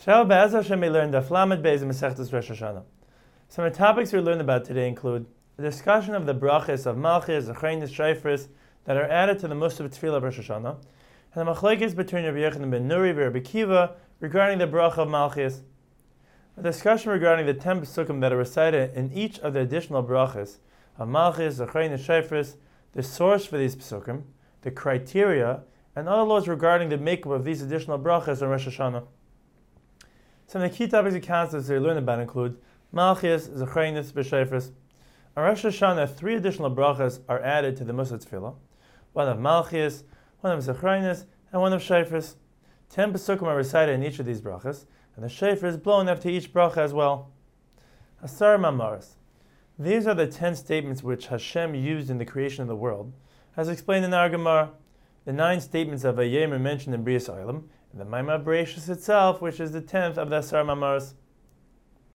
Today, Be'ez Hashem, we learned Daf Lamed Beis in Masechtas Rosh Hashanah. Some of the topics we learned about today include the discussion of the brachas of Malchus, Zechrenis, Shofros that are added to the Musaf Tefillah of Rosh Hashanah, and the machlokes between Rabbi Yochanan ben Nuri and Rabbi Kiva regarding the bracha of Malchus. A discussion regarding the 10 pesukim that are recited in each of the additional brachas of Malchus, Zechrenis, Shofros, the source for these pesukim, the criteria, and other laws regarding the makeup of these additional brachas on Rosh Hashanah. Some of the key topics and concepts we learn about include Malchus, Zechrenis, Shofros. On Rosh Hashanah, 3 additional brachas are added to the Musaf Tefillah, one of Malchus, one of Zechrenis, and one of Shofros. 10 pesukim are recited in each of these brachas, and the shofar is blown after each bracha as well. Asar Mamaros. These are the 10 statements which Hashem used in the creation of the world, as explained in our Gemara. The 9 statements of Vayemer mentioned in Brias Olam, and the Maimah Bereshis itself, which is the 10th of the Asar Mamaros.